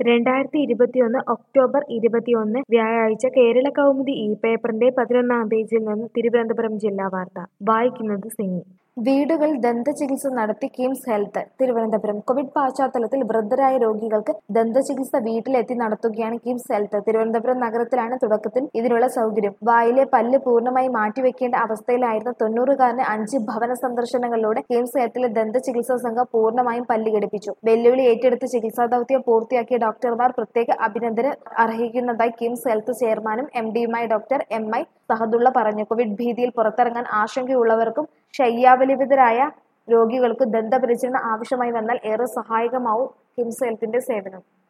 2021 October 21 വ്യാഴാഴ്ച കേരള കൗമുദി പേപ്പറിന്റെ 11-ാം പേജിൽ നിന്ന് തിരുവനന്തപുരം ജില്ലാ വാർത്ത വായിക്കുന്നത് സിനി. വീടുകളിൽ ദന്തചികിത്സ നടത്തി കിംസ് ഹെൽത്ത്. തിരുവനന്തപുരം കോവിഡ് പശ്ചാത്തലത്തിൽ വൃദ്ധരായ രോഗികൾക്ക് ദന്തചികിത്സ വീട്ടിലെത്തി നടത്തുകയാണ് കിംസ് ഹെൽത്ത്. തിരുവനന്തപുരം നഗരത്തിലാണ് തുടക്കത്തിൽ ഇതിനുള്ള സൗകര്യം. വായിലെ പല്ല് പൂർണ്ണമായി മാറ്റിവെക്കേണ്ട അവസ്ഥയിലായിരുന്ന 90-കാരന് 5 ഭവന സന്ദർശനങ്ങളിലൂടെ കിംസ് ഹെൽത്തിലെ ദന്തചികിത്സാ സംഘം പൂർണ്ണമായും പല്ല് ഘടിപ്പിച്ചു. വെല്ലുവിളി ഏറ്റെടുത്ത് ചികിത്സാ ദൗത്യം പൂർത്തിയാക്കിയ ഡോക്ടർമാർ പ്രത്യേക അഭിനന്ദനം അർഹിക്കുന്നതായി കിംസ് ഹെൽത്ത് ചെയർമാനും MD-യുമായ ഡോക്ടർ MI സഹദുള്ള പറഞ്ഞു. കോവിഡ് ഭീതിയിൽ പുറത്തിറങ്ങാൻ ആശങ്കയുള്ളവർക്കും ശയ്യാവലംബിതരായ രോഗികൾക്കും ദന്തപരിചരണം ആവശ്യമായി വന്നാൽ ഏറെ സഹായകമാവും കിംസ് ഹെൽത്തിന്റെ സേവനം.